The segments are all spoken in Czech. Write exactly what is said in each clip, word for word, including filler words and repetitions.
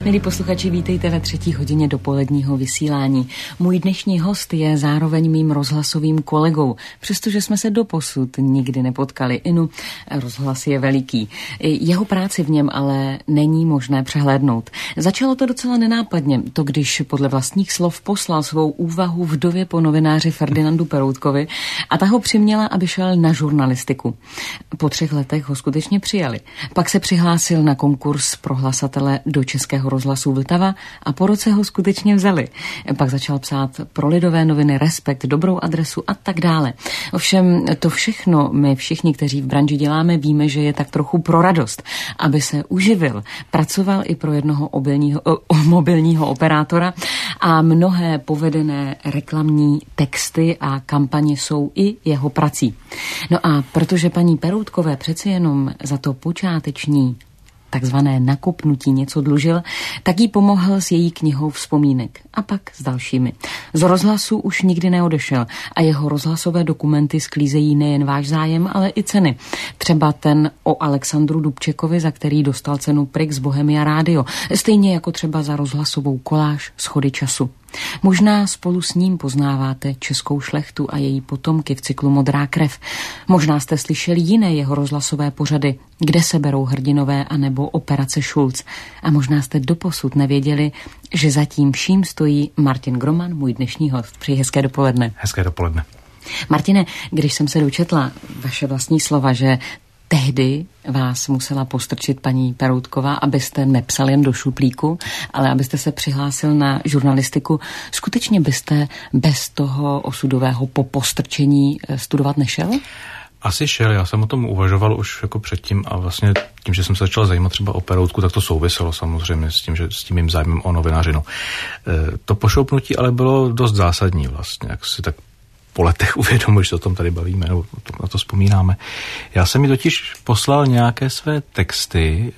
Milí posluchači, vítejte ve třetí hodině dopoledního vysílání. Můj dnešní host je zároveň mým rozhlasovým kolegou, přestože jsme se doposud nikdy nepotkali. Inu, rozhlas je veliký. Jeho práci v něm ale není možné přehlédnout. Začalo to docela nenápadně, to když podle vlastních slov poslal svou úvahu vdově po novináři Ferdinandu Peroutkovi a ta ho přiměla, aby šel na žurnalistiku. Po třech letech ho skutečně přijali. Pak se přihlásil na konkurs pro hlasatele do Českého rozhlasu Vltava a po roce ho skutečně vzali. Pak začal psát pro Lidové noviny, Respekt, Dobrou adresu a tak dále. Ovšem to všechno my všichni, kteří v branži děláme, víme, že je tak trochu pro radost, aby se uživil. Pracoval i pro jednoho obilního, o, mobilního operátora a mnohé povedené reklamní texty a kampaně jsou i jeho prací. No a protože paní Peroutkové přeci jenom za to počáteční takzvané nakopnutí něco dlužil, tak jí pomohl s její knihou vzpomínek a pak s dalšími. Z rozhlasu už nikdy neodešel a jeho rozhlasové dokumenty sklízejí nejen váš zájem, ale i ceny. Třeba ten o Alexandru Dubčekovi, za který dostal cenu Prix Bohemia Radio, stejně jako třeba za rozhlasovou koláž Schody času. Možná spolu s ním poznáváte českou šlechtu a její potomky v cyklu Modrá krev. Možná jste slyšeli jiné jeho rozhlasové pořady, Kde se berou hrdinové anebo Operace Schulz. A možná jste doposud nevěděli, že za tím vším stojí Martin Groman, můj dnešní host. Přeji hezké dopoledne. Hezké dopoledne. Martine, když jsem se dočetla vaše vlastní slova, že tehdy vás musela postrčit paní Peroutková, abyste nepsal jen do šuplíku, ale abyste se přihlásil na žurnalistiku. Skutečně byste bez toho osudového popostrčení studovat nešel? Asi šel, já jsem o tom uvažoval už jako předtím a vlastně tím, že jsem se začal zajímat třeba o Peroutku, tak to souviselo samozřejmě s tím, že s tím mým zájmem o novinařinu. E, to pošoupnutí ale bylo dost zásadní vlastně, jak si tak po letech uvědomil, že o tom tady bavíme, nebo na to vzpomínáme. Já jsem mi totiž poslal nějaké své texty,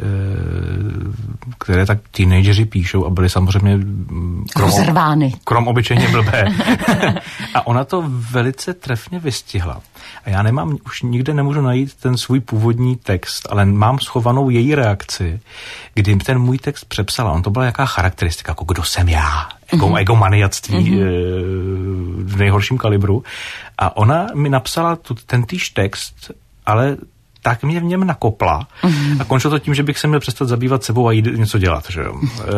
které tak teenageři píšou a byly samozřejmě krom, krom obyčejně blbé. A ona to velice trefně vystihla. A já nemám, už nikde nemůžu najít ten svůj původní text, ale mám schovanou její reakci, kdy ten můj text přepsala. On to byla jaká charakteristika, jako kdo jsem já, jako mm-hmm. egomaniactví mm-hmm. v nejhorším kalibru. A ona mi napsala tu, ten týž text, ale tak mě v něm nakopla. Mm-hmm. A končilo to tím, že bych se měl přestat zabývat sebou a jít něco dělat. Že jo? e,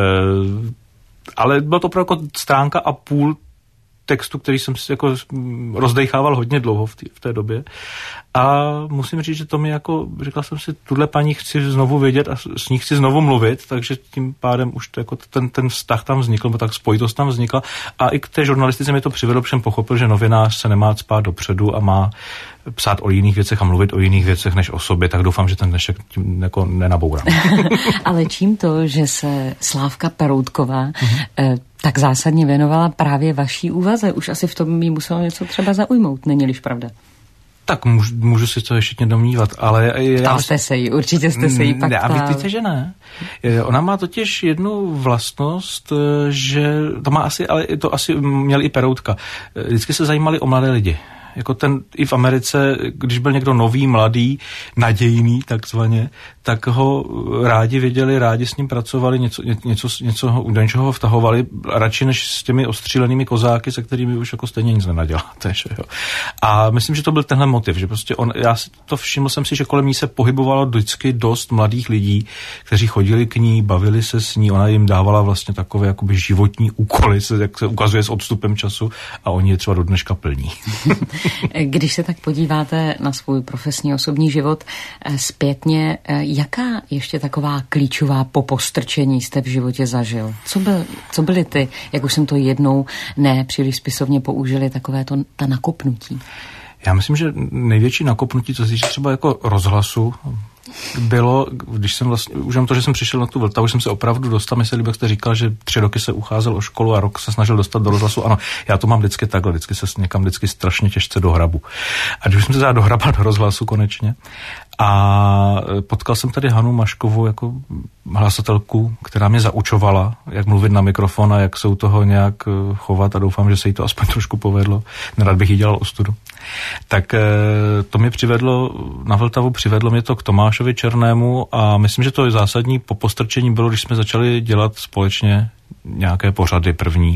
ale bylo to opravdu jako stránka a půl textu, který jsem si jako rozdejchával hodně dlouho v, tý, v té době. A musím říct, že to mi jako, říkal jsem si, tuhle paní chci znovu vidět a s ní chci znovu mluvit, takže tím pádem už to jako ten, ten vztah tam vznikl, nebo tak spojitost tam vznikla. A i k té žurnalistice mi to přivedlo, protože jsem pochopil, že novinář se nemá cpát dopředu a má psát o jiných věcech a mluvit o jiných věcech než o sobě, tak doufám, že ten dnešek tím jako nenabourám. Ale čím to, že se Slávka Peroutková mm-hmm. eh, tak zásadně věnovala právě vaší úvaze? Už asi v tom jí muselo něco třeba zaujmout, není-liž pravda? Tak můžu, můžu si to ještě domnívat, ale... Ptal jste se jí, určitě jste se jí pak ne, ptal. A víte, že ne. Ona má totiž jednu vlastnost, že to má asi, ale to asi měl i Peroutka. Vždycky se zajímali o mladé lidi. Jako ten i v Americe, když byl někdo nový, mladý, nadějný takzvaně, tak ho rádi viděli, rádi s ním pracovali, něco, něco, něco do něčeho ho vtahovali, radši než s těmi ostřílenými kozáky, se kterými už jako stejně nic nenaděláte. Že jo. A myslím, že to byl tenhle motiv, že prostě on, já si to všiml jsem si, že kolem ní se pohybovalo vždycky dost mladých lidí, kteří chodili k ní, bavili se s ní, ona jim dávala vlastně takové jakoby životní úkoly, jak se ukazuje s odstupem času a oni je třeba do dneška plní. Když se tak podíváte na svůj profesní osobní život zpětně, jaká ještě taková klíčová popostrčení jste v životě zažil? Co, byl, co byly ty, jak už jsem to jednou ne příliš spisovně použili, takové to, ta nakopnutí? Já myslím, že největší nakopnutí, co se týče třeba jako rozhlasu, bylo, když jsem vlastně, už jenom to, že jsem přišel na tu Vltavu, už jsem se opravdu dostal, mi se líbí, jak jste říkal, že tři roky se ucházel o školu a rok se snažil dostat do rozhlasu. Ano, já to mám vždycky takhle, vždycky se někam vždycky strašně těžce dohrabu. A když jsem se teda dohrabal do rozhlasu konečně A potkal jsem tady Hanu Maškovou jako hlasatelku, která mě zaučovala, jak mluvit na mikrofon a jak se u toho nějak chovat a doufám, že se jí to aspoň trošku povedlo. Nerad bych jí dělal ostudu. Tak to mě přivedlo, na Vltavu přivedlo mě to k Tomášovi Černému a myslím, že to zásadní po postrčení bylo, když jsme začali dělat společně nějaké pořady první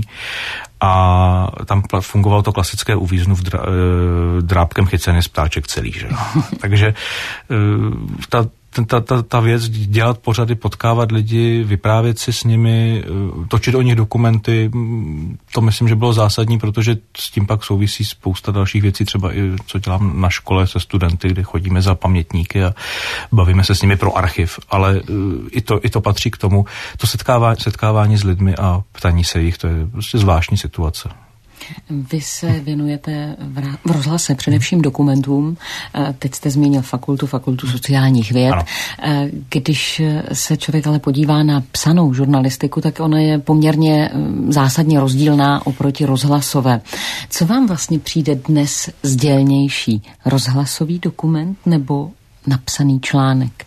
a tam fungovalo to klasické uvíznu v drá, drápkem chycený ptáček celý, že? Takže ta, ta, ta, ta věc dělat pořady, potkávat lidi, vyprávět si s nimi, točit o nich dokumenty, to myslím, že bylo zásadní, protože s tím pak souvisí spousta dalších věcí, třeba i co dělám na škole se studenty, kde chodíme za pamětníky a bavíme se s nimi pro archiv, ale i to, i to patří k tomu. To setkávání, setkávání s lidmi a ptaní se jich, to je prostě zvláštní situace. Vy se věnujete v rozhlase především dokumentům. Teď jste zmínil fakultu, fakultu sociálních věd. Ano. Když se člověk ale podívá na psanou žurnalistiku, tak ona je poměrně zásadně rozdílná oproti rozhlasové. Co vám vlastně přijde dnes sdělnější? Rozhlasový dokument nebo napsaný článek?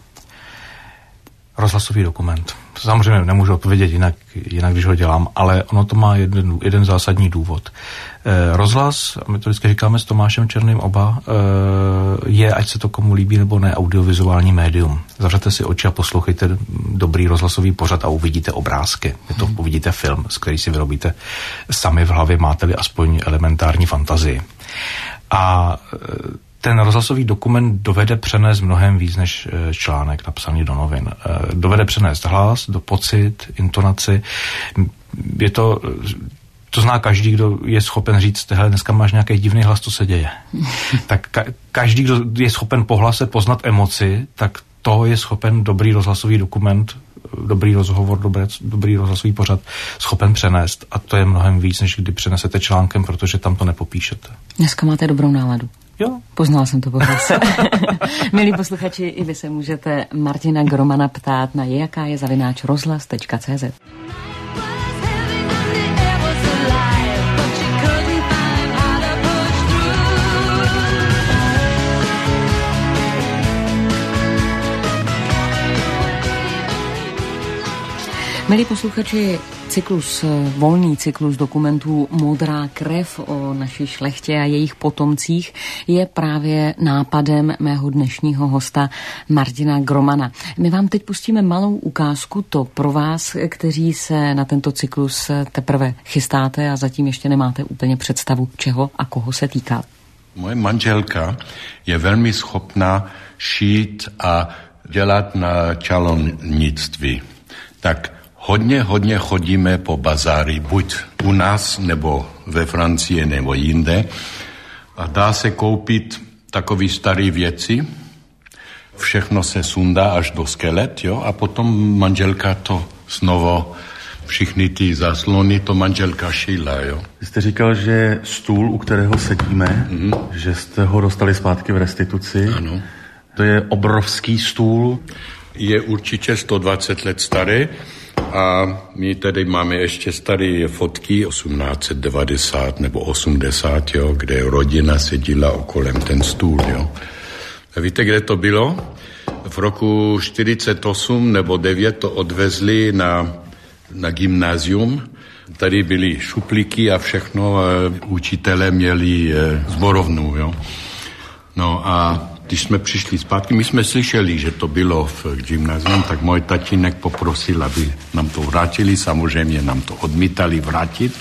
Rozhlasový dokument. Samozřejmě nemůžu odpovědět jinak, jinak, když ho dělám, ale ono to má jeden, jeden zásadní důvod. E, rozhlas, my to vždycky říkáme s Tomášem Černým oba, e, je, ať se to komu líbí nebo ne, audiovizuální médium. Zavřete si oči a poslouchejte dobrý rozhlasový pořad a uvidíte obrázky. Je to, uvidíte film, z který si vyrobíte sami v hlavě, máte-li aspoň elementární fantazii. A e, ten rozhlasový dokument dovede přenést mnohem víc než článek napsaný do novin. Dovede přenést hlas, do pocit, intonaci. Je to, to zná každý, kdo je schopen říct, hele, dneska máš nějaký divný hlas, co se děje. Tak ka- každý, kdo je schopen po hlase poznat emoci, tak to je schopen dobrý rozhlasový dokument, dobrý rozhovor, dobré, dobrý rozhlasový pořad schopen přenést. A to je mnohem víc, než kdy přenesete článkem, protože tam to nepopíšete. Dneska máte dobrou náladu. Jo. Poznala jsem to po hlase. Milí posluchači, i vy se můžete Martina Gromana ptát na jaká je zavináč rozhlas tečka cé zet. Milí posluchači, cyklus, volný cyklus dokumentů Modrá krev o naší šlechtě a jejich potomcích je právě nápadem mého dnešního hosta Martina Gromana. My vám teď pustíme malou ukázku, to pro vás, kteří se na tento cyklus teprve chystáte a zatím ještě nemáte úplně představu, čeho a koho se týká. Moje manželka je velmi schopná šít a dělat na čarovnictví. Tak Hodně, hodně chodíme po bazári, buď u nás, nebo ve Francii, nebo jinde. A dá se koupit takový starý věci. Všechno se sundá až do skelet, jo? A potom manželka to znovu, všichni ty záslony, to manželka šila, jo? Vy jste říkal, že stůl, u kterého sedíme, mm-hmm. že jste ho dostali zpátky v restituci. Ano. To je obrovský stůl. Je určitě sto dvacet let starý. A my tady máme ještě staré fotky osmnáct devadesát nebo osmdesát, jo, kde rodina seděla okolem ten stůl. Jo. A víte, kde to bylo? V roku čtyřicet osm nebo devět to odvezli na, na gymnázium. Tady byly šuplíky a všechno, a učitelé měli zborovnu. Jo. No a když jsme přišli zpátky, my jsme slyšeli, že to bylo v gymnázium, tak můj tatínek poprosil, aby nám to vrátili, samozřejmě nám to odmítali vrátit.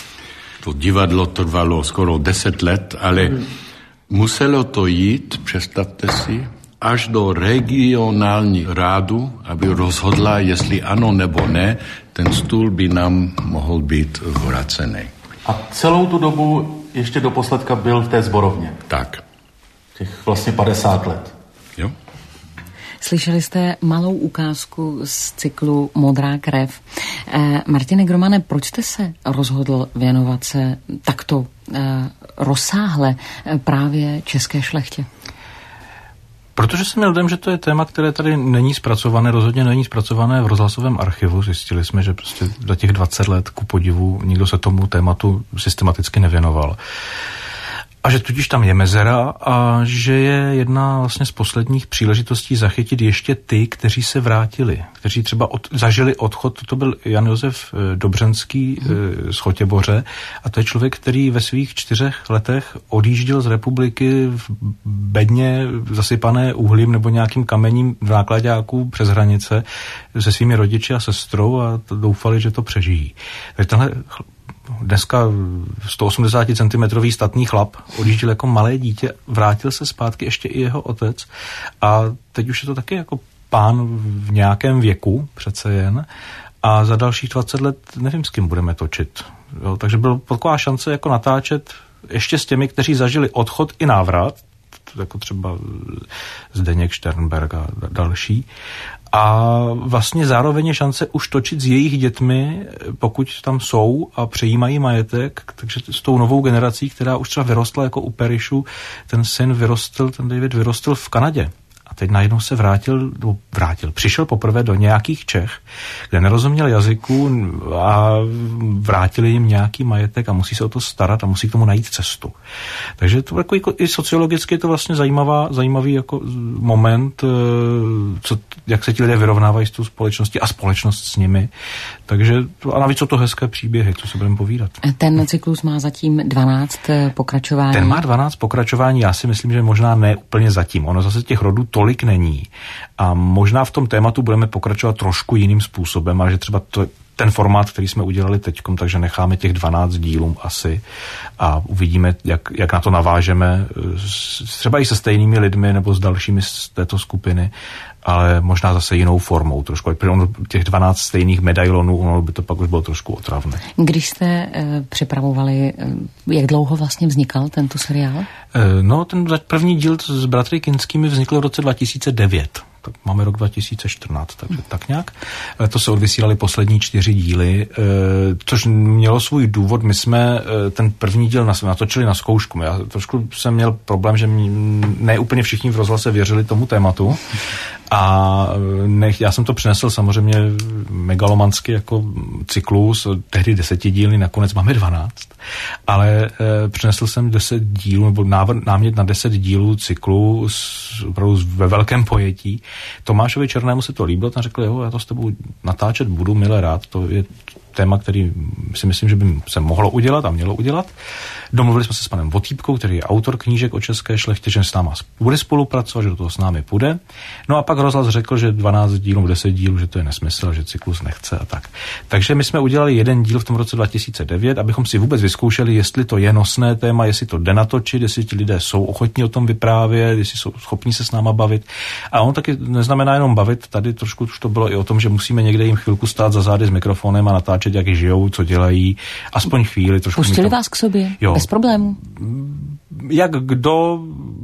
To divadlo trvalo skoro deset let, ale hmm. muselo to jít, představte si, až do regionální rádu, aby rozhodla, jestli ano nebo ne, ten stůl by nám mohl být vrácený. A celou tu dobu ještě do posledka byl v té sborovně? Tak. Těch vlastně padesát let. Jo. Slyšeli jste malou ukázku z cyklu Modrá krev. Eh, Martine Gromane, proč jste se rozhodl věnovat se takto eh, rozsáhle eh, právě české šlechtě? Protože jsem měl dojem, že to je téma, které tady není zpracované, rozhodně není zpracované v rozhlasovém archivu. Zjistili jsme, že prostě za těch dvacet let ku podivu nikdo se tomu tématu systematicky nevěnoval. A že tudíž tam je mezera a že je jedna vlastně z posledních příležitostí zachytit ještě ty, kteří se vrátili, kteří třeba od, zažili odchod, to byl Jan Josef Dobřenský hmm. z Chotěboře a to je člověk, který ve svých čtyřech letech odjížděl z republiky v bedně zasypané uhlím nebo nějakým kamením v náklaďáku přes hranice se svými rodiči a sestrou a doufali, že to přežijí. Takže tenhle dneska sto osmdesát centimetrový statný chlap odjížděl jako malé dítě, vrátil se zpátky ještě i jeho otec a teď už je to taky jako pán v nějakém věku přece jen a za dalších dvacet let nevím, s kým budeme točit. Jo, takže byla taková šance jako natáčet ještě s těmi, kteří zažili odchod i návrat, jako třeba Zdeněk Šternberg a další. A vlastně zároveň je šance už točit s jejich dětmi, pokud tam jsou a přejímají majetek, takže s tou novou generací, která už třeba vyrostla jako u Perišu, ten syn vyrostl, ten David vyrostl v Kanadě. A teď najednou se vrátil, vrátil, přišel poprvé do nějakých Čech, kde nerozuměl jazyku a vrátili jim nějaký majetek a musí se o to starat a musí k tomu najít cestu. Takže to jako, jako i sociologicky je to vlastně zajímavá, zajímavý jako moment, co, jak se ti lidé vyrovnávají s tou společností a společnost s nimi. Takže a navíc jsou to hezké příběhy, co se budeme povídat. Ten cyklus má zatím dvanáct pokračování. Ten má dvanáct pokračování, já si myslím, že možná ne úplně zatím. Ono zase těch rodů tolik není. A možná v tom tématu budeme pokračovat trošku jiným způsobem, ale že třeba to, ten formát, který jsme udělali teďkom, takže necháme těch dvanáct dílů asi a uvidíme, jak, jak na to navážeme třeba i se stejnými lidmi nebo s dalšími z této skupiny, ale možná zase jinou formou trošku. Těch dvanáct stejných medailonů, ono by to pak už bylo trošku otravné. Když jste e, připravovali, e, jak dlouho vlastně vznikal tento seriál? E, no, ten první díl s bratry Kinskými vznikl v roce dva tisíce devět. Tak máme rok dva tisíce čtrnáct, takže tak nějak. To se odvysílali poslední čtyři díly, což mělo svůj důvod. My jsme ten první díl natočili na zkoušku. Já trošku jsem měl problém, že ne úplně všichni v rozhlase věřili tomu tématu. A nech, já jsem to přinesl samozřejmě megalomansky jako cyklus, tehdy desetidílný, nakonec máme dvanáct. Ale e, přinesl jsem deset dílů, nebo návr, námět na deset dílů cyklu s, opravdu ve velkém pojetí. Tomášovi Černému se to líbilo, ten řekl, jo, já to s tebou natáčet budu, milé rád, to je téma, který si myslím, že by se mohlo udělat a mělo udělat. Domluvili jsme se s panem Votýpkou, který je autor knížek o české šlechtě, že s náma bude spolupracovat, že do toho s námi půjde. No a pak rozhlas řekl, že dvanáct dílů, deset dílů, že to je nesmysl, že cyklus nechce a tak. Takže my jsme udělali jeden díl v tom roce dva tisíce devět, abychom si vůbec vyzkoušeli, jestli to je nosné téma, jestli to jde natočit, jestli ti lidé jsou ochotní o tom vyprávět, jestli jsou schopní se s náma bavit. A on taky neznamená jenom bavit, tady trošku už to bylo i o tom, že musíme někde jim chvilku stát za zády s mikrofonem a natáčet, jak žijou, co dělají, aspoň chvíli. Trošku Pustili to... vás k sobě? Jo. Bez problémů? Jak kdo...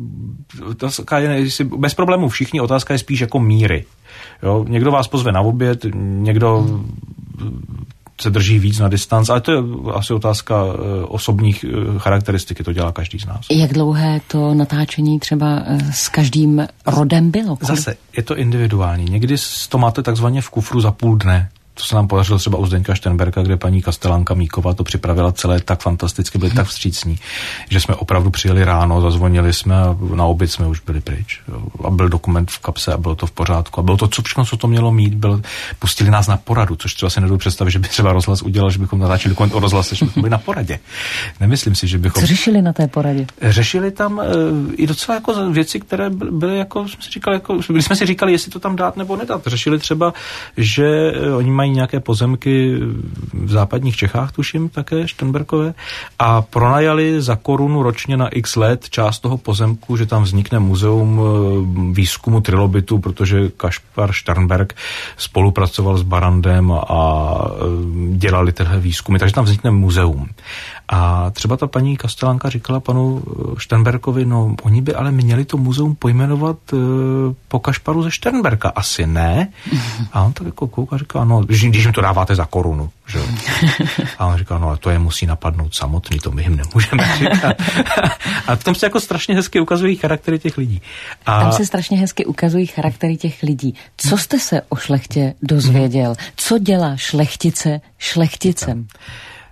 Bez problémů všichni, otázka je spíš jako míry. Jo? Někdo vás pozve na oběd, někdo hmm. se drží víc na distanc, ale to je asi otázka osobních charakteristiky, to dělá každý z nás. Jak dlouhé to natáčení třeba s každým rodem bylo? Zase, je to individuální. Někdy to máte takzvaně v kufru za půl dne. To se nám podařilo třeba u Zdeňka Šternberka, kde paní Kastelánka Míková to připravila celé tak fantasticky, byli tak vstřícní, že jsme opravdu přijeli ráno, zazvonili jsme a na oběd jsme už byli pryč. Jo. A byl dokument v kapse a bylo to v pořádku. A bylo to co všechno, co to mělo mít. Bylo, pustili nás na poradu, což třeba si nedovedu představit, že by třeba rozhlas udělal, že bychom natáčeli dokument o rozhlase, že bychom byli na poradě. Nemyslím si, že bychom... Co řešili na té poradě? Řešili tam uh, i docela jako věci, které byly jako, jsme si říkali, jako, jsme si říkali, jestli to tam dát nebo nedat. Řešili třeba, že uh, oni mají nějaké pozemky v západních Čechách, tuším, také Šternberkové, a pronajali za korunu ročně na x let část toho pozemku, že tam vznikne muzeum výzkumu trilobitu, protože Kašpar Šternberk spolupracoval s Barandem a dělali tyhle výzkumy, takže tam vznikne muzeum. A třeba ta paní Kastelánka říkala panu Šternberkovi, no oni by ale měli to muzeum pojmenovat uh, po Kašparu ze Šternberka. Asi ne. A on tak jako kouká a říká, no, když jim to dáváte za korunu. Že? A on říká, no ale to je musí napadnout samotný, to my jim nemůžeme říkat. A tam se jako strašně hezky ukazují charaktery těch lidí. A... Tam se strašně hezky ukazují charaktery těch lidí. Co jste se o šlechtě dozvěděl? Co dělá šlechtice šlechticem?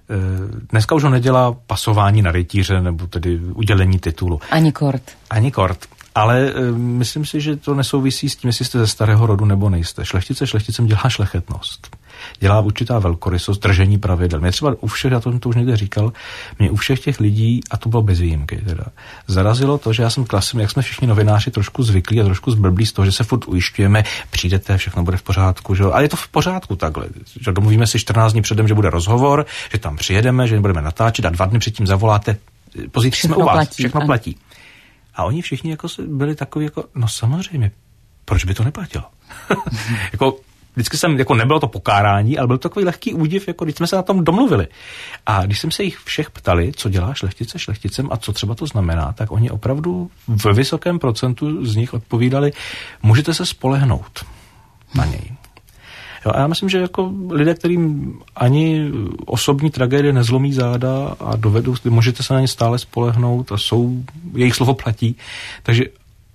Dneska už ho nedělá pasování na rytíře nebo tedy udělení titulu. Ani kort. Ani kort. Ale uh, myslím si, že to nesouvisí s tím, jestli jste ze starého rodu nebo nejste. Šlechtice šlechticem dělá šlechetnost. Dělá určitá velkorysost, držení pravidel. Mě třeba u všech, já to, to už někde říkal, mě u všech těch lidí, a to bylo bez výjimky teda, zarazilo to, že já jsem klasem, jak jsme všichni novináři trošku zvyklí a trošku zblblí z toho, že se furt ujišťujeme, přijdete, všechno bude v pořádku, že? A je to v pořádku takhle. Že domluvíme si čtrnáct dní předem, že bude rozhovor, že tam přijedeme, že budeme natáčet a dva dny předtím zavoláte, pozítří jsme u vás, platí, všechno a... platí. A oni všichni jako byli takový jako, no samozřejmě, proč by to neplatilo? Jako vždycky jsem, jako nebylo to pokárání, ale byl to takový lehký údiv, jako když jsme se na tom domluvili. A když jsem se jich všech ptali, co dělá šlechtice šlechticem a co třeba to znamená, tak oni opravdu ve vysokém procentu z nich odpovídali, můžete se spolehnout na něj. Jo, a já myslím, že jako lidé, kterým ani osobní tragédie nezlomí záda a dovedou, můžete se na ně stále spolehnout a jsou, jejich slovo platí, takže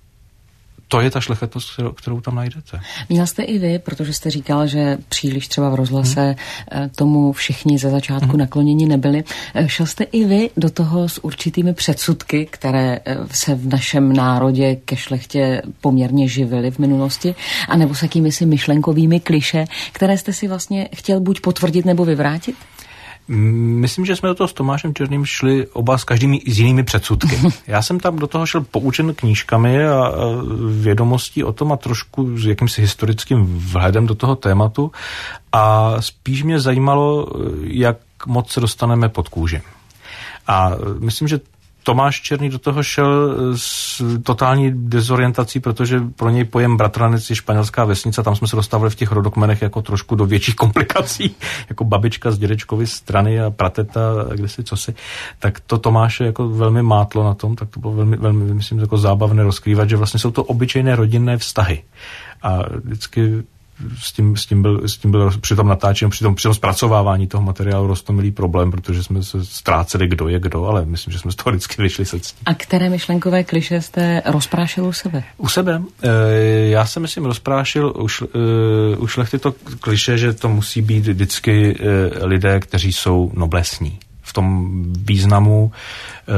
to je ta šlechetnost, kterou, kterou tam najdete. Měl jste i vy, protože jste říkal, že příliš třeba v rozhlase hmm. tomu všichni ze začátku hmm. nakloněni nebyli. Šel jste i vy do toho s určitými předsudky, které se v našem národě ke šlechtě poměrně živily v minulosti, anebo s jakými si myšlenkovými kliše, které jste si vlastně chtěl buď potvrdit nebo vyvrátit? Myslím, že jsme do toho s Tomášem Černým šli oba s každými s jinými předsudky. Já jsem tam do toho šel poučen knížkami a vědomostí o tom a trošku s jakýmsi historickým vhledem do toho tématu a spíš mě zajímalo, jak moc se dostaneme pod kůži. A myslím, že Tomáš Černý do toho šel s totální dezorientací, protože pro něj pojem bratranec je španělská vesnice, tam jsme se dostávali v těch rodokmenech jako trošku do větších komplikací, jako babička z dědečkovy strany a prateta a kdesi cosi. Tak to Tomáše jako velmi mátlo na tom, tak to bylo velmi, velmi myslím, jako zábavné rozkrývat, že vlastně jsou to obyčejné rodinné vztahy. A vždycky S tím, s, tím byl, s tím byl při tom natáčení, při tom, při tom zpracovávání toho materiálu roztomilý problém, protože jsme se ztráceli, kdo je kdo, ale myslím, že jsme z toho vždycky vyšli se ctí. A které myšlenkové kliše jste rozprášil u sebe? U sebe? E, já jsem, myslím, rozprášil už, e, u šlechty to kliše, že to musí být vždycky e, lidé, kteří jsou noblesní. V tom významu e,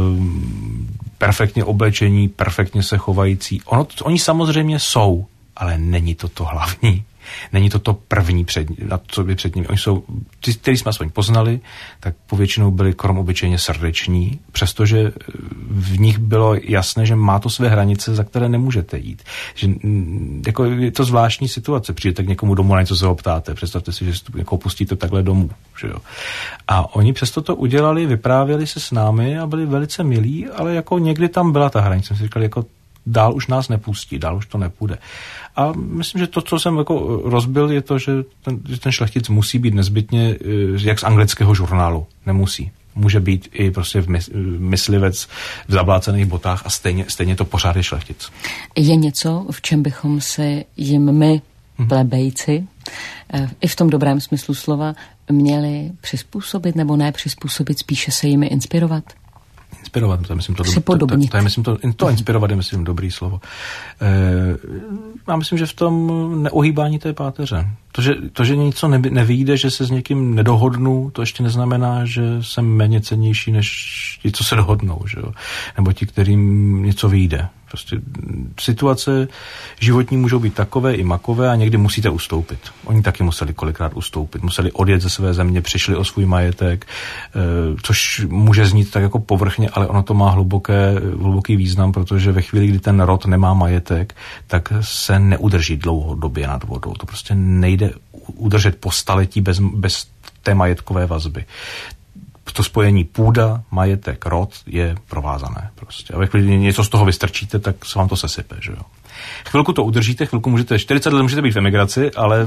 perfektně oblečení, perfektně se chovající. Ono, oni samozřejmě jsou, ale není to to hlavní. Není to to první, před, na co by před nimi. Oni jsou, ty, který jsme aspoň poznali, tak povětšinou byli krom obyčejně srdeční, přestože v nich bylo jasné, že má to své hranice, za které nemůžete jít. Že, jako je to zvláštní situace. Přijdete k někomu domů, na něco se ho ptáte. Představte si, že jako pustíte takhle domů. Že jo. A oni přesto to udělali, vyprávěli se s námi a byli velice milí, ale jako někdy tam byla ta hranice. Jsme si říkali, jako dál už nás nepustí, dál už to nepůjde. A myslím, že to, co jsem jako rozbil, je to, že ten, že ten šlechtic musí být nezbytně jak z anglického žurnálu. Nemusí. Může být i prostě v mys, myslivec v zablácených botách a stejně, stejně to pořád je šlechtic. Je něco, v čem bychom se jim my, plebejci, i v tom dobrém smyslu slova, měli přizpůsobit nebo ne přizpůsobit, spíše se jimi inspirovat? Inspirovat, to je myslím to, to, to, to, to je myslím to, to inspirovat je myslím dobrý slovo. E, já myslím, že v tom neuhýbání té páteře. To, že, to, že něco ne, nevyjde, že se s někým nedohodnu, to ještě neznamená, že jsem méně cennější než ti, co se dohodnou, že jo? Nebo ti, kterým něco vyjde. Prostě situace životní můžou být takové i makové a někdy musíte ustoupit. Oni taky museli kolikrát ustoupit. Museli odjet ze své země, přišli o svůj majetek, což může znít tak jako povrchně, ale ono to má hluboké, hluboký význam, protože ve chvíli, kdy ten rod nemá majetek, tak se neudrží dlouhodobě nad vodou. To prostě nejde udržet po staletí bez, bez té majetkové vazby. To spojení půda, majetek, rod je provázané prostě. A ve chvíli něco z toho vystrčíte, tak se vám to sesype, že jo. Chvilku to udržíte, chvilku můžete, čtyřicet let můžete být v emigraci, ale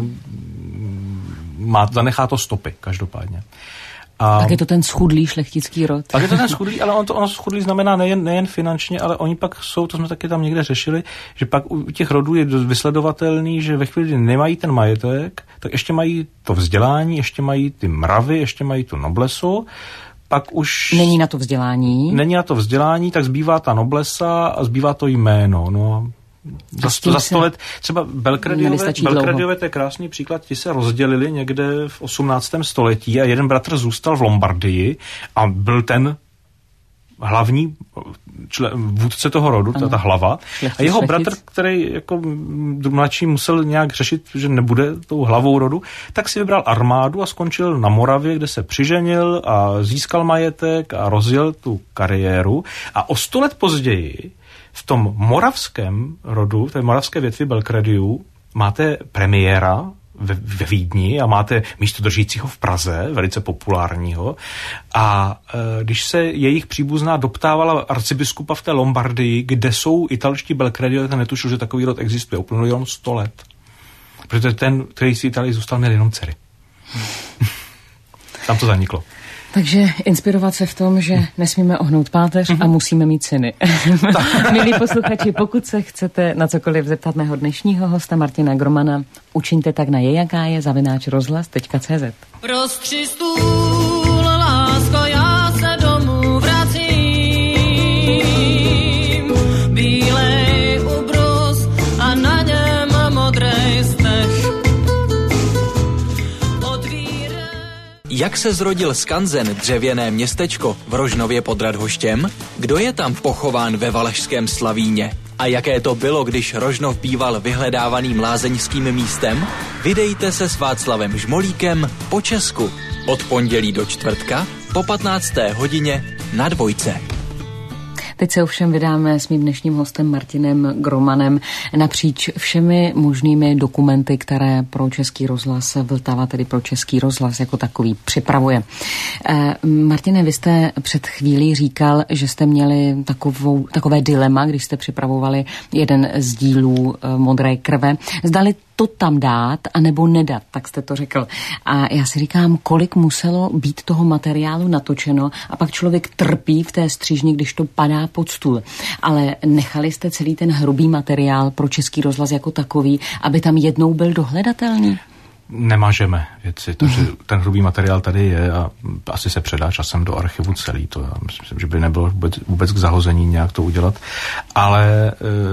má, zanechá to stopy, každopádně. A tak je to ten schudlý šlechtický rod. Tak je to ten schudlý, ale on to ono schudlý znamená nejen, nejen finančně, ale oni pak jsou, to jsme taky tam někde řešili, že pak u těch rodů je vysledovatelný, že ve chvíli, kdy nemají ten majetek, tak ještě mají to vzdělání, ještě mají ty mravy, ještě mají tu noblesu, pak už není na to vzdělání. Není na to vzdělání, tak zbývá ta noblesa a zbývá to jméno. No, za, sto, za sto let. Třeba Belgradiové, Belgradiové, to je krásný příklad, ti se rozdělili někde v osmnáctém století a jeden bratr zůstal v Lombardii a byl ten hlavní člen, vůdce toho rodu, to je ta hlava. A jeho bratr, který jako mladší musel nějak řešit, že nebude tou hlavou rodu, tak si vybral armádu a skončil na Moravě, kde se přiženil a získal majetek a rozjel tu kariéru. A o sto let později v tom moravském rodu, v té moravské větvi Belgradiů, máte premiéra ve, ve Vídni a máte místo držícího v Praze, velice populárního. A e, když se jejich příbuzná doptávala arcibiskupa v té Lombardii, kde jsou italští Belgradiové, ten netušil, že takový rod existuje. Uplynulo jenom sto let. Protože ten, který si Itálii zůstal, měl jenom dcery. Tam to zaniklo. Takže inspirovat se v tom, že nesmíme ohnout páteř a musíme mít syny. Milí posluchači, pokud se chcete na cokoliv zeptat mého dnešního hosta Martina Gromana, učiňte tak na jejakáje zavináč rozhlas tečka cé zet. Prostři stůl, lásko, já se domů vracím. Bílej ubrus a na něm modrej stech. Jak se zrodil skanzen Dřevěné městečko v Rožnově pod Radhoštěm? Kdo je tam pochován ve Valašském Slavíně? A jaké to bylo, když Rožnov býval vyhledávaným lázeňským místem? Vydejte se s Václavem Žmolíkem po Česku. Od pondělí do čtvrtka po patnácté hodině na Dvojce. Teď se ovšem vydáme s mým dnešním hostem Martinem Gromanem napříč všemi možnými dokumenty, které pro Český rozhlas Vltava, tedy pro Český rozhlas jako takový, připravuje. Eh, Martine, vy jste před chvílí říkal, že jste měli takovou, takové dilema, když jste připravovali jeden z dílů eh, Modré krve. Zdali to tam dát, anebo nedat, tak jste to řekl. A já si říkám, kolik muselo být toho materiálu natočeno a pak člověk trpí v té střižni, když to padá pod stůl. Ale nechali jste celý ten hrubý materiál pro Český rozhlas jako takový, aby tam jednou byl dohledatelný? Nemažeme věci, takže ten hrubý materiál tady je a asi se předá časem do archivu celý. To já myslím, že by nebylo vůbec, vůbec k zahození nějak to udělat. Ale e,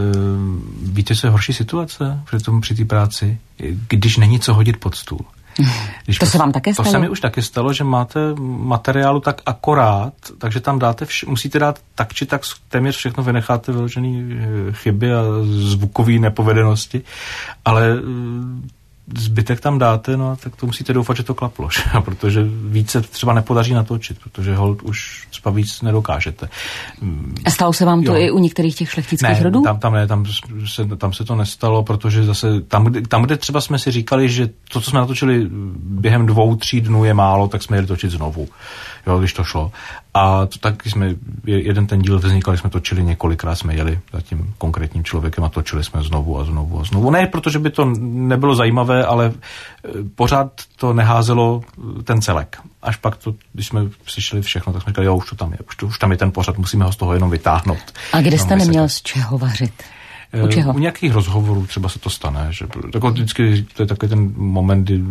víte, co je horší situace při tom, při té práci, když není co hodit pod stůl. Když to se vám také stalo? To se mi už taky stalo, že máte materiálu tak akorát, takže tam dáte vš- musíte dát tak či tak téměř všechno, vynecháte vyložený chyby a zvukové nepovedenosti, ale zbytek tam dáte, no tak to musíte doufat, že to klaplo, protože víc se třeba nepodaří natočit, protože hold už třeba víc nedokážete. A stalo se vám to jo. i u některých těch šlechtických rodů? Ne, tam, tam ne, tam se, tam se to nestalo, protože zase tam kde, tam, kde třeba jsme si říkali, že to, co jsme natočili během dvou, tří dnů je málo, tak jsme jeli točit znovu, jo, když to šlo. A to tak jsme, jeden ten díl vznikl, když jsme točili několikrát, jsme jeli za tím konkrétním člověkem a točili jsme znovu a znovu a znovu. Ne, protože by to nebylo zajímavé, ale pořád to neházelo ten celek. Až pak to, když jsme přišli všechno, tak jsme říkali, jo, už to tam je, už, to, už tam je ten pořad, musíme ho z toho jenom vytáhnout. A kde jste neměl z čeho vařit? U čeho? U nějakých rozhovorů třeba se to stane, že tako vždycky to je takový ten moment, kdy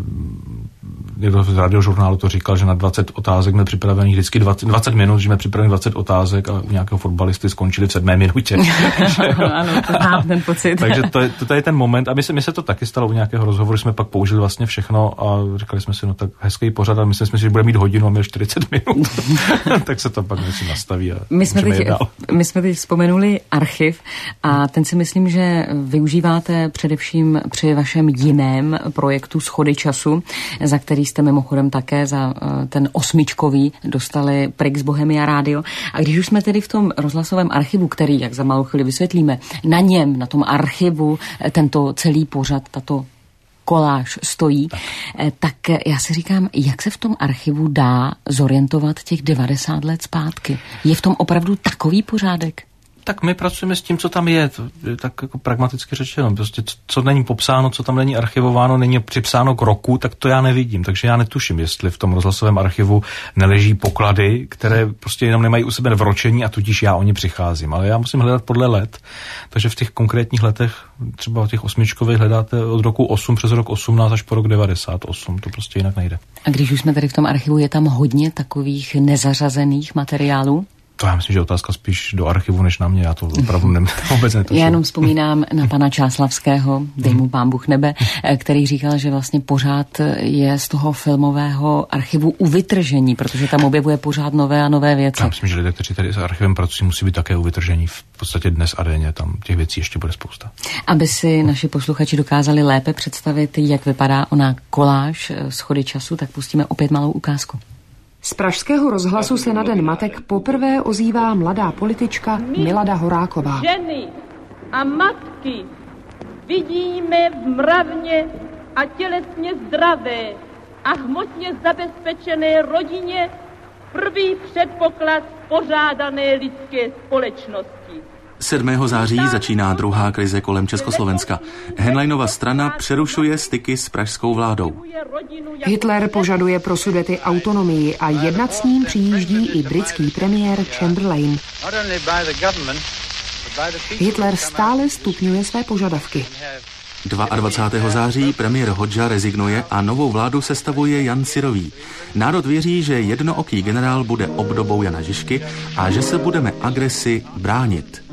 někdo z radiožurnálu to říkal, že na dvacet otázek jsme připravených vždycky dvacet, dvacet minut, že jsme připraveni dvacet otázek a u nějakého fotbalisty skončili v sedmé minutě. Ano, to mám ten pocit. Takže to je, to je ten moment a my se, my se to taky stalo u nějakého rozhovoru, jsme pak použili vlastně všechno a říkali jsme si, no tak hezký pořad, ale mysleli jsme si, že bude mít hodinu a měl čtyřicet minut. Tak se to pak si nastaví a my jsme, teď, my jsme teď vzpomenuli archiv a ten si myslím, že využíváte především při vašem jiném projektu Schody času, za který jste mimochodem také za ten osmičkový dostali Prix Bohemia Radio. A když už jsme tedy v tom rozhlasovém archivu, který, jak za malou chvíli vysvětlíme, na něm, na tom archivu, tento celý pořad, tato koláž stojí, tak. tak já si říkám, jak se v tom archivu dá zorientovat těch devadesát let zpátky? Je v tom opravdu takový pořádek? Tak my pracujeme s tím, co tam je, to je tak jako pragmaticky řečeno. Prostě co, co není popsáno, co tam není archivováno, není připsáno k roku, tak to já nevidím. Takže já netuším, jestli v tom rozhlasovém archivu neleží poklady, které prostě jenom nemají u sebe vročení a tudíž já o ně přicházím. Ale já musím hledat podle let. Takže v těch konkrétních letech, třeba těch osmičkových, hledáte od roku osm přes rok osmnáct až po rok devadesát osm. To prostě jinak nejde. A když už jsme tady v tom archivu, je tam hodně takových nezařazených materiálů? To já myslím, že otázka spíš do archivu než na mě, já to opravdu ne, vůbec netuším. Já jenom vzpomínám na pana Čáslavského, dej mu pán Bůh nebe, který říkal, že vlastně pořád je z toho filmového archivu u vytržení, protože tam objevuje pořád nové a nové věci. Já myslím, že lidé, kteří tady s archivem pracují, musí být také u vytržení v podstatě dnes a denně, tam těch věcí ještě bude spousta. Aby si naši posluchači dokázali lépe představit, jak vypadá ona koláž Schody času, tak pustíme opět malou ukázku. Z Pražského rozhlasu se na Den matek poprvé ozývá mladá politička Milada Horáková. Ženy a matky vidíme v mravně a tělesně zdravé a hmotně zabezpečené rodině prvý předpoklad pořádané lidské společnosti. sedmého září začíná druhá krize kolem Československa. Henleinova strana přerušuje styky s pražskou vládou. Hitler požaduje pro Sudety autonomii a jednat s ním přijíždí i britský premiér Chamberlain. Hitler stále stupňuje své požadavky. dvacátého druhého září premiér Hodža rezignuje a novou vládu sestavuje Jan Syrový. Národ věří, že jednooký generál bude obdobou Jana Žižky a že se budeme agresi bránit.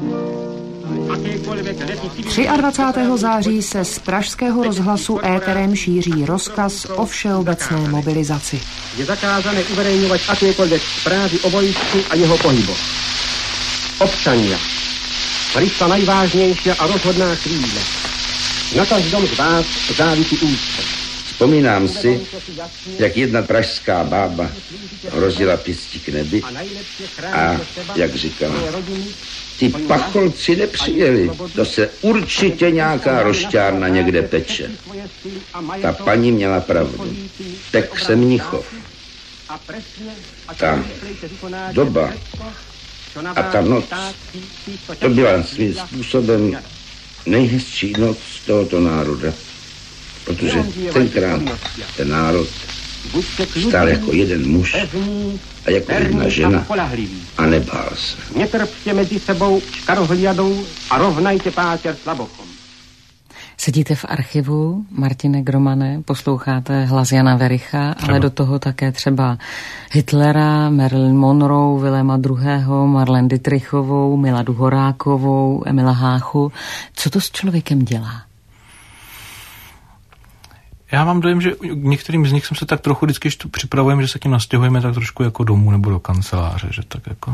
dvacátého třetího září se z Pražského rozhlasu éterem šíří rozkaz o všeobecné mobilizaci. Je zakázané uverejňovat akékoľvek správy o vojsku a jeho pohybu. Občania, prišla najvážnejšia a rozhodná chvíľa. Na každom z vás závisí úspěch. Vzpomínám si, jak jedna pražská bába hrozila pěstí k nebi a jak říkala, ty pacholci nepřijeli, to se určitě nějaká rošťárna někde peče. Ta paní měla pravdu. Pek se Mnichov. Ta doba a ta noc, to byla svým způsobem nejhezčí noc tohoto národa, protože tenkrát ten národ stál jako jeden muž a jako jedna žena a nebál se. Netrpte mezi sebou škarohliadou a rovnajte páter slabochom. Sedíte v archivu, Martine Gromane, posloucháte hlas Jana Vericha, třeba. Ale do toho také třeba Hitlera, Marilyn Monroe, Vilema druhého., Marlene Dietrichovou, Miladu Horákovou, Emila Háchu. Co to s člověkem dělá? Já mám dojem, že některým z nich jsem se tak trochu vždycky, když tu připravujeme, že se k ním nastěhujeme tak trošku jako domů nebo do kanceláře, že tak jako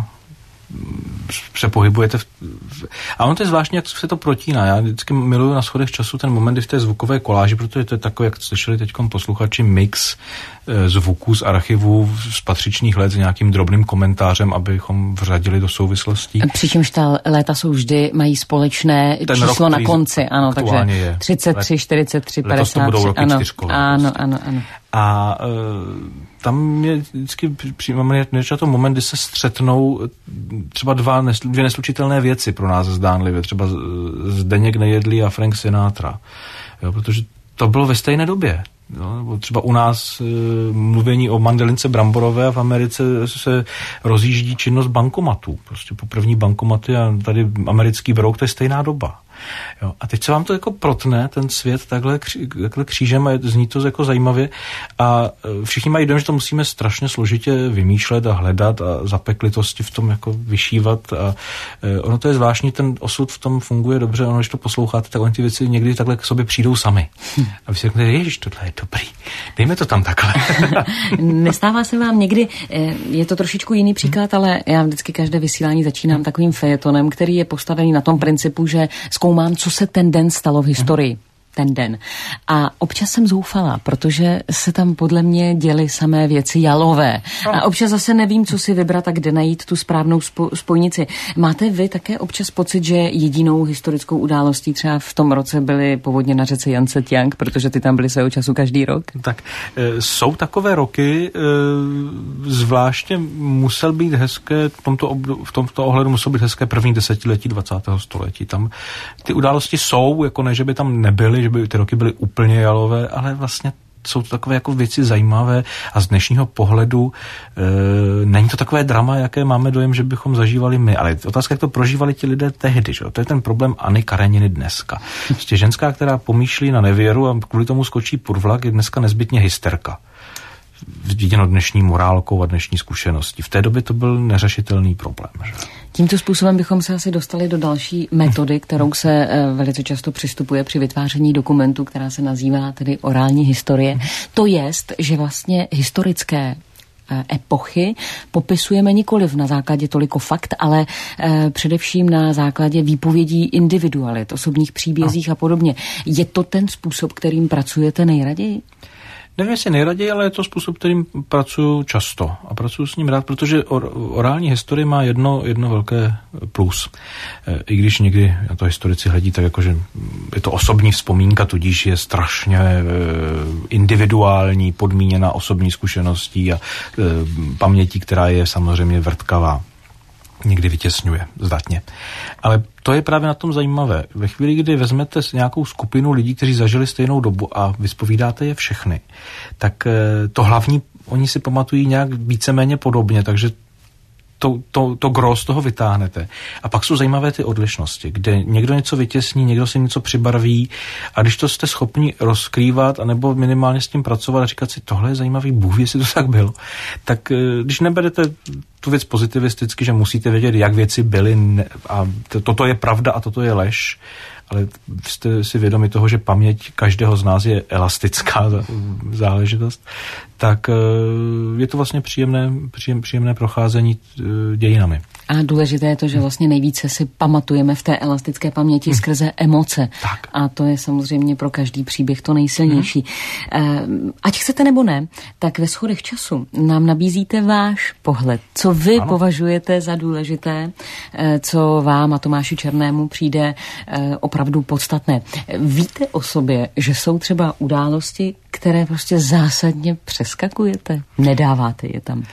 se pohybujete v... A ono to je zvláštní, jak se to protíná. Já vždycky miluju na Schodech času ten moment, kdy v té zvukové koláži, protože to je takový, jak slyšeli teďkom posluchači, mix e, zvuků z archivů z patřičných let s nějakým drobným komentářem, abychom vřadili do souvislostí. Přičemž ta léta jsou vždy, mají společné ten číslo rok, na konci, ano, takže je. třicet tři, čtyřicet tři, padesát tři, ano, ano, ano, ano. A e, tam mě vždycky přijímáme to moment, kdy se střetnou třeba dva, dvě neslučitelné věci pro nás zdánlivě, třeba Zdeněk Nejedlý a Frank Sinatra, jo, protože to bylo ve stejné době. Jo, třeba u nás e, mluvení o mandelince bramborové a v Americe se rozjíždí činnost bankomatů. Prostě po první bankomaty a tady americký brouk, to je stejná doba. Jo, a teď se vám to jako protne, ten svět takhle, kří, takhle křížem a zní to jako zajímavě a všichni mají dojem, že to musíme strašně složitě vymýšlet a hledat a zapeklitosti v tom jako vyšívat a e, ono to je zvláštní, ten osud v tom funguje dobře, ono, když to posloucháte, tak oni ty věci někdy takhle k sobě přijdou sami. Hm. A vy si řeknete, ježiš, tohle je dobrý, dejme to tam takhle. Nestává se vám někdy, je to trošičku jiný příklad, ale já vždycky každé vysílání začínám takovým fejetonem, který je postavený na tom principu, že zkoumám, co se ten den stalo v historii. Ten den. A občas jsem zoufala, protože se tam podle mě děly samé věci jalové. A občas zase nevím, co si vybrat a kde najít tu správnou spo- spojnici. Máte vy také občas pocit, že jedinou historickou událostí třeba v tom roce byly povodně na řece Jangtse Kiang, protože ty tam byly svého času každý rok? Tak e, jsou takové roky, e, zvláště musel být hezké, v tomto, obdo- v tomto ohledu musel být hezké první desetiletí dvacátého století. Tam ty události jsou, jako ne, že by tam nebyly, že by ty roky byly úplně jalové, ale vlastně jsou to takové jako věci zajímavé a z dnešního pohledu e, není to takové drama, jaké máme dojem, že bychom zažívali my. Ale otázka, jak to prožívali ti lidé tehdy. Že? To je ten problém Anny Kareniny dneska. Prostě ženská, která pomýšlí na nevěru a kvůli tomu skočí pod vlak, je dneska nezbytně hysterka. viděno dnešní morálkou a dnešní zkušeností. V té době to byl neřešitelný problém. Že? Tímto způsobem bychom se asi dostali do další metody, kterou se velice často přistupuje při vytváření dokumentu, která se nazývá tedy orální historie. To jest, že vlastně historické epochy popisujeme nikoliv na základě toliko fakt, ale e, především na základě výpovědí individualit, osobních příbězích no. a podobně. Je to ten způsob, kterým pracujete nejraději? Nevím, jestli nejraději, ale je to způsob, kterým pracuji často. A pracuji s ním rád, protože or, orální historie má jedno, jedno velké plus. E, I když někdy na to historici hledí tak, jako, že je to osobní vzpomínka, tudíž je strašně e, individuální, podmíněna osobní zkušeností a e, pamětí, která je samozřejmě vrtkavá. Někdy vytěsňuje zdatně. Ale to je právě na tom zajímavé. Ve chvíli, kdy vezmete nějakou skupinu lidí, kteří zažili stejnou dobu a vyspovídáte je všechny, tak to hlavní oni si pamatují nějak víceméně podobně, takže to, to, to gros toho vytáhnete. A pak jsou zajímavé ty odlišnosti, kde někdo něco vytěsní, někdo si něco přibarví a když to jste schopni rozkrývat anebo minimálně s tím pracovat a říkat si, tohle je zajímavý, Bůh, jestli to tak bylo, tak když neberete tu věc pozitivisticky, že musíte vědět, jak věci byly a toto je pravda a toto je lež, ale jste si vědomi toho, že paměť každého z nás je elastická záležitost, tak je to vlastně příjemné, příjem, příjemné procházení dějinami. A důležité je to, že vlastně nejvíce si pamatujeme v té elastické paměti hmm. skrze emoce. Tak. A to je samozřejmě pro každý příběh to nejsilnější. Hmm. Ať chcete nebo ne, tak ve schodech času nám nabízíte váš pohled. Co vy ano. považujete za důležité, co vám a Tomáši Černému přijde opravdu podstatné. Víte o sobě, že jsou třeba události, které prostě zásadně přeskakujete? Nedáváte je tam?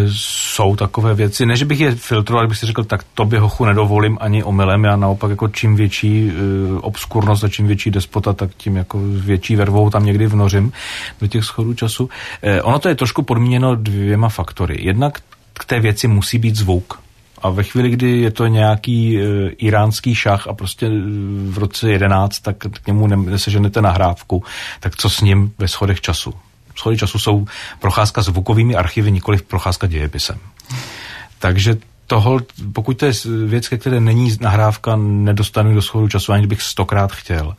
Jsou takové věci. Ne, že bych je filtroval, bych si řekl, tak to by hochu nedovolím ani omylem. Já naopak jako čím větší uh, obskurnost a čím větší despota, tak tím jako větší vervou tam někdy vnořím do těch schodů času. Eh, ono to je trošku podmíněno dvěma faktory. Jednak k té věci musí být zvuk. A ve chvíli, kdy je to nějaký e, iránský šach a prostě v roce jedenáct, tak k němu neseženete nahrávku, tak co s ním ve schodech času? Schody času jsou procházka zvukovými archivy, nikoliv procházka dějepisem. Takže toho, pokud to je věc, ke které není nahrávka, nedostanu do schodu času, ani bych stokrát chtěl.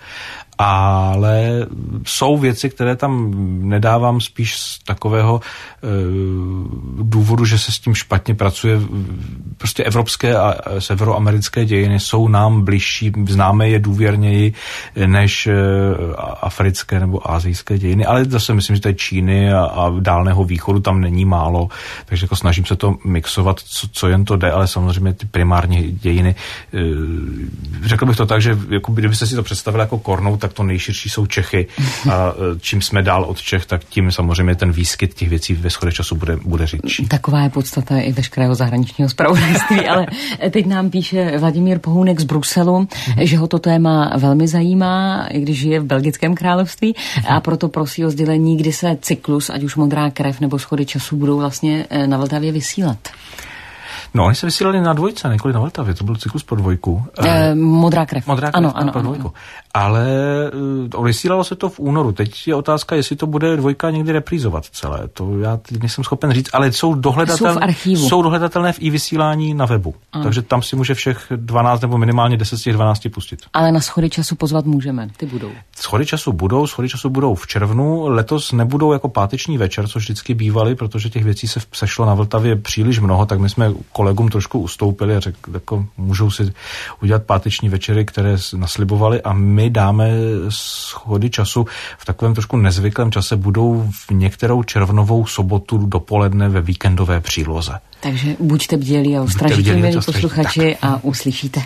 Ale jsou věci, které tam nedávám spíš z takového e, důvodu, že se s tím špatně pracuje. Prostě evropské a severoamerické dějiny jsou nám bližší, známe je důvěrněji než e, africké nebo asijské dějiny, ale zase myslím, že to je Číny a, a Dálného východu tam není málo, takže jako snažím se to mixovat, co, co jen to jde, ale samozřejmě ty primární dějiny. E, řekl bych to tak, že jako kdybyste si to představili jako kornou, tak to nejširší jsou Čechy a čím jsme dál od Čech, tak tím samozřejmě ten výskyt těch věcí ve schodech času bude, bude řidší. Taková je podstata i veškerého zahraničního zpravodajství, ale teď nám píše Vladimír Pohounek z Bruselu, mm-hmm. že ho to téma velmi zajímá, i když žije v Belgickém království mm-hmm. a proto prosí o sdělení, kdy se cyklus, ať už Modrá krev nebo Schody času, budou vlastně na Vltavě vysílat. No, oni se vysílali na dvojce, nikoli na Vltavě, to byl cyklus pro dvojku. E, modrá krev. Modrá krev, ano, ano, pro dvojku. Ano. Ale uh, vysílalo se to v únoru. Teď je otázka, jestli to bude dvojka někdy reprízovat celé. To já teď nejsem schopen říct, ale jsou dohledatelné, jsou, jsou dohledatelné v i vysílání na webu. Ano. Takže tam si může všech dvanáct nebo minimálně deset z těch dvanácti pustit. Ale na Schody času pozvat můžeme, ty budou. Schody času budou, Schody času budou v červnu. Letos nebudou jako páteční večer, což vždycky bývaly, protože těch věcí se sešlo na Vltavě příliš mnoho, tak my jsme kolegům trošku ustoupili a řekli, jako můžou si udělat páteční večery, které naslibovali, a my dáme Schody času v takovém trošku nezvyklém čase, budou v některou červnovou sobotu dopoledne ve víkendové příloze. Takže buďte bdělí a ustražitě, milí posluchači, a uslyšíte.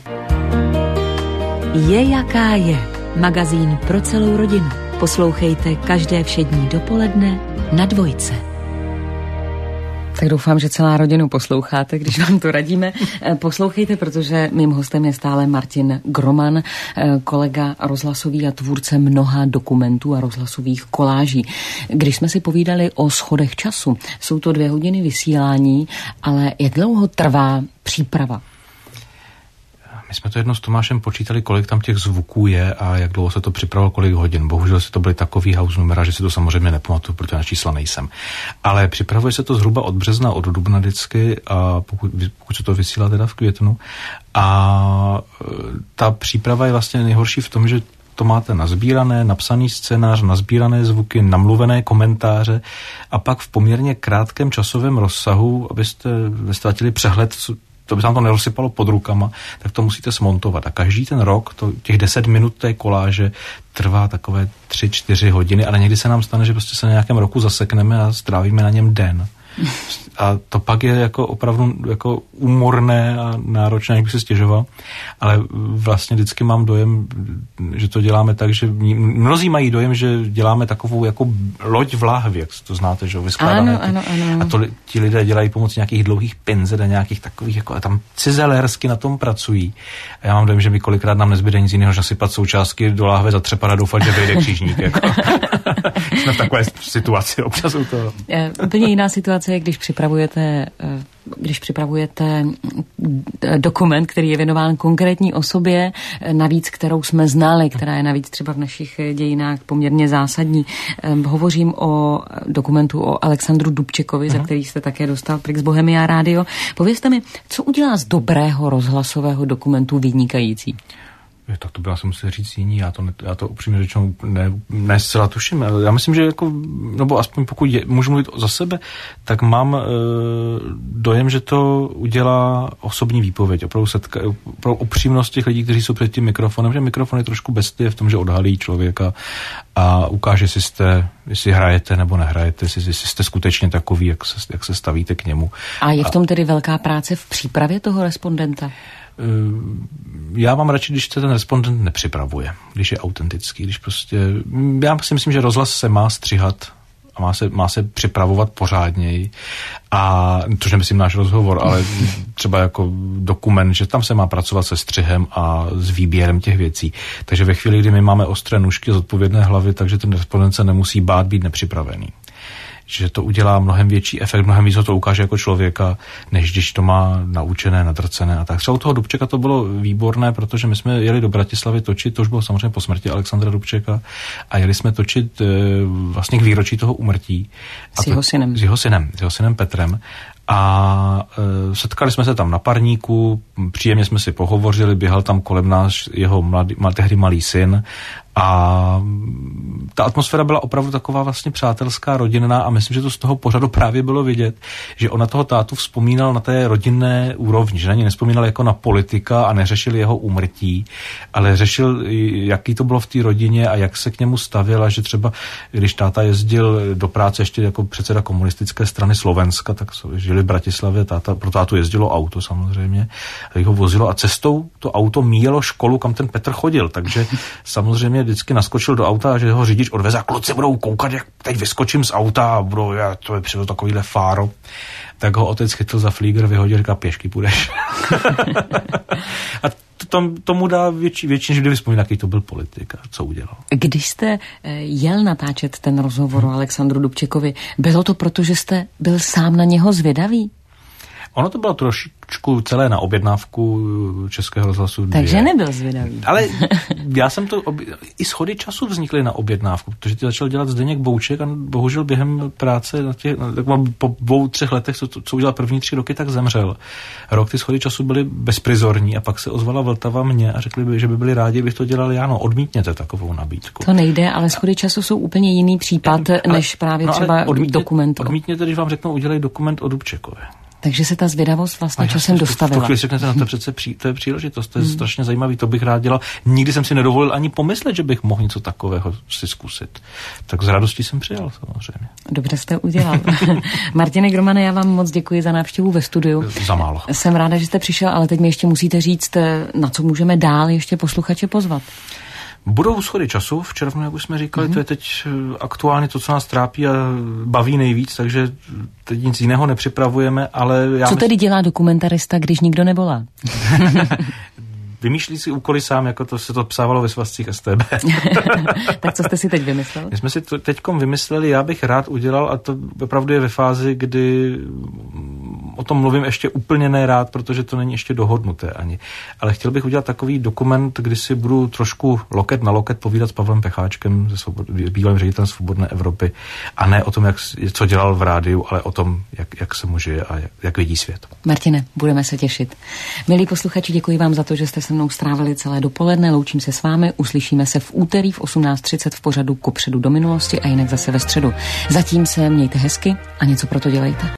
Je jaká je. Magazín pro celou rodinu. Poslouchejte každé všední dopoledne na Dvojce. Tak doufám, že celá rodinu posloucháte, když vám to radíme. Poslouchejte, protože mým hostem je stále Martin Groman, kolega rozhlasový a tvůrce mnoha dokumentů a rozhlasových koláží. Když jsme si povídali o Schodech času, jsou to dvě hodiny vysílání, ale jak dlouho trvá příprava? My jsme to jednou s Tomášem počítali, kolik tam těch zvuků je a jak dlouho se to připravilo, kolik hodin. Bohužel se to byly takový house numera, že si to samozřejmě nepamatuju, protože na čísla nejsem. Ale připravuje se to zhruba od března, od dubna vždycky, a pokud, pokud se to vysílá teda v květnu. A ta příprava je vlastně nejhorší v tom, že to máte nazbírané, napsaný scénář, nazbírané zvuky, namluvené komentáře a pak v poměrně krátkém časovém rozsahu, abyste ztratili přehled, to by se nám to nerozsypalo pod rukama, tak to musíte smontovat. A každý ten rok, to, těch deset minut té koláže trvá takové tři, čtyři hodiny, ale někdy se nám stane, že prostě se na nějakém roku zasekneme a strávíme na něm den. A to pak je jako opravdu jako úmorné a náročné, jak bych se stěžoval, ale vlastně vždycky mám dojem, že to děláme tak, že mnozí mají dojem, že děláme takovou jako loď v láhvi, jak to znáte, že vyskládané. Ano, ano, ano. A to ti lidé dělají pomocí nějakých dlouhých pinzet a nějakých takových, jako a tam cizelérsky na tom pracují. A já mám dojem, že mi kolikrát nám nezbyde nic jiného, než nasypat součástky do láhve, zatřepat a doufat, že vyjde křížník. Jako. Jsme v takové situaci občas u toho. Úplně jiná situace je, když připravujete, když připravujete dokument, který je věnován konkrétní osobě, navíc kterou jsme znali, která je navíc třeba v našich dějinách poměrně zásadní. Hovořím o dokumentu o Alexandru Dubčekovi, za který jste také dostal Prix Bohemia Radio. Povězte mi, co udělá z dobrého rozhlasového dokumentu vynikající? Tak to byla se musí říct jiní, já to, ne, já to upřímně řečeno ne, ne zcela tuším. Já myslím, že jako, nebo aspoň pokud je, můžu mluvit za sebe, tak mám e, dojem, že to udělá osobní výpověď, opravdu, setka, opravdu upřímnost těch lidí, kteří jsou před tím mikrofonem, že mikrofon je trošku bestie v tom, že odhalí člověka a ukáže, jestli jste, jestli hrajete nebo nehrajete, jestli, jestli jste skutečně takový, jak se, jak se stavíte k němu. A je v tom tedy velká práce v přípravě toho respondenta? Já mám radši, když se ten respondent nepřipravuje, když je autentický, když prostě, já si myslím, že rozhlas se má střihat a má se, má se připravovat pořádněji a což nemyslím náš rozhovor, ale třeba jako dokument, že tam se má pracovat se střihem a s výběrem těch věcí. Takže ve chvíli, kdy my máme ostré nůžky, zodpovědné hlavy, takže ten respondent se nemusí bát být nepřipravený. Že to udělá mnohem větší efekt, mnohem víc ho to ukáže jako člověka, než když to má naučené, nadrcené a tak. Třeba u toho Dubčeka to bylo výborné, protože my jsme jeli do Bratislavy točit, to už bylo samozřejmě po smrti Alexandra Dubčeka, a jeli jsme točit e, vlastně k výročí toho úmrtí. S jeho synem. S jeho synem, s jeho synem Petrem. A e, setkali jsme se tam na parníku, příjemně jsme si pohovořili, běhal tam kolem nás jeho mladý, mal, tehdy malý syn a ta atmosféra byla opravdu taková vlastně přátelská, rodinná a myslím, že to z toho pořadu právě bylo vidět, že on na toho tátu vzpomínal na té rodinné úrovni, že na něj nevzpomínal jako na politika a neřešil jeho úmrtí, ale řešil, jaký to bylo v té rodině a jak se k němu stavěl a že třeba, když táta jezdil do práce ještě jako předseda komunistické strany Slovenska, tak žili v Bratislavě, táta, pro tátu jezdilo auto samozřejmě, tak ho vozilo a cestou to auto míjelo školu, kam ten Petr chodil, takže samozřejmě vždycky naskočil do auta a že ho řidič odveze a kluci budou koukat, jak teď vyskočím z auta a budou, já, to je přijel takovýhle fáro. Tak ho otec chytil za flíger, vyhodil, říká, pěšky půjdeš. A to, tomu dá větší, větší, než kdyby vzpomínal, jaký to byl politik a co udělal. Když jste jel natáčet ten rozhovor hmm. o Alexandru Dubčekovi, bylo to proto, že jste byl sám na něho zvědavý? Ono to bylo trošičku celé na objednávku Českého rozhlasu dvě. Takže nebyl zvědavý. Ale já jsem to, obě... i schody času vznikly na objednávku, protože ty začal dělat Zdeněk Bouček a bohužel během práce na těch, po dvou, třech letech, co, co udělal první tři roky, tak zemřel. Rok ty schody času byly bezprizorní a pak se ozvala Vltava mě a řekli by, že by byli rádi, bych to dělal já. No, odmítněte takovou nabídku. To nejde, ale schody času jsou úplně jiný případ, ale, než právě no, třeba odmítně, dokument. Odmítněte, když vám řeknou, udělej dokument o Dubčekovi. Takže se ta zvědavost vlastně časem dostavila. To chvíli řeknete, no to je přece pří, to je příležitost, to je hmm. strašně zajímavý, to bych rád dělal. Nikdy jsem si nedovolil ani pomyslet, že bych mohl něco takového si zkusit. Tak z radostí jsem přijal samozřejmě. Dobře jste udělal. Martine Gromane, já vám moc děkuji za návštěvu ve studiu. Za málo. Jsem ráda, že jste přišel, ale teď mi ještě musíte říct, na co můžeme dál ještě posluchače pozvat. Budou schody času v červnu, jak už jsme říkali, mm-hmm. to je teď aktuálně to, co nás trápí a baví nejvíc, takže teď nic jiného nepřipravujeme, ale já... Co tedy mysl... dělá dokumentarista, když nikdo nevolá? Vymýšlí si úkoly sám, jako to se to psávalo ve svazcích S T B. Tak co jste si teď vymyslel? My jsme si to teďkom vymysleli, já bych rád udělal, a to opravdu je ve fázi, kdy o tom mluvím ještě úplně nerád, protože to není ještě dohodnuté ani. Ale chtěl bych udělat takový dokument, kdy si budu trošku loket na loket povídat s Pavlem Pecháčkem, se bývalým ředitelem Svobodné Evropy, a ne o tom, jak, co dělal v rádiu, ale o tom, jak, jak se mu žije a jak, jak vidí svět. Martine, budeme se těšit. Milí posluchači, děkuji vám za to, že jste se mnou strávili celé dopoledne. Loučím se s vámi, uslyšíme se v úterý v osmnáct třicet v pořadu Kupředu do minulosti a jinak zase ve středu. Zatím se mějte hezky a něco pro to dělejte.